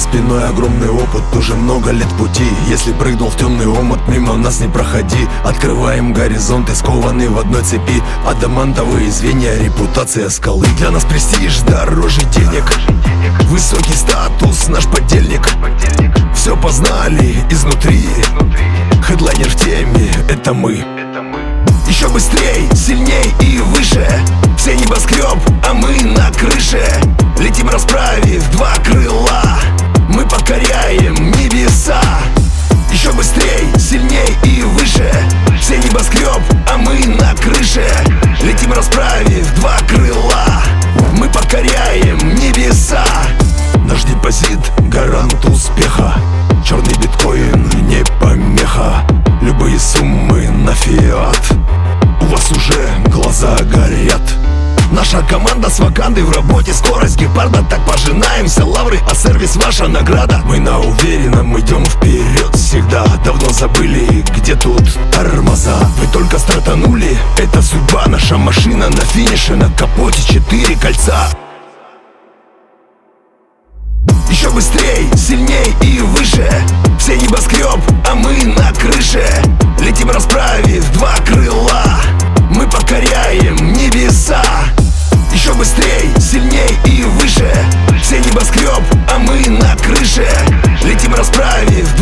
спиной огромный опыт, уже много лет пути. Если прыгнул в темный омут, мимо нас не проходи. Открываем горизонты, скованные в одной цепи. Адамантовые звенья, репутация скалы. Для нас престиж дороже денег, высокий статус наш подельник. Все познали изнутри, хедлайнер в теме, это мы. Еще быстрей, сильней и выше. Все небоскреб, а мы на крыше. Летим, расправив два крыла, мы покоряем небеса. Еще быстрей, сильней и выше. Все небоскреб, а мы на крыше. Летим, расправив два крыла, мы покоряем небеса. Наш депозит — гарант успеха. Черный биткоин не помеха. Любые суммы на фиат, у вас уже глаза горят. Наша команда с Вакандой в работе, скорость гепарда. Так пожинаемся лавры, а сервис ваша награда. Мы на уверенном идем вперед всегда. Давно забыли, где тут тормоза. Вы только стартанули, это судьба. Наша машина на финише, на капоте 4 кольца. Еще быстрей, сильней и выше. Все небоскреб, а мы на крыше. Летим, расправив два крыла, мы покоряем небеса. Еще быстрей, сильней и выше. Все небоскреб, а мы на крыше. Летим, расправив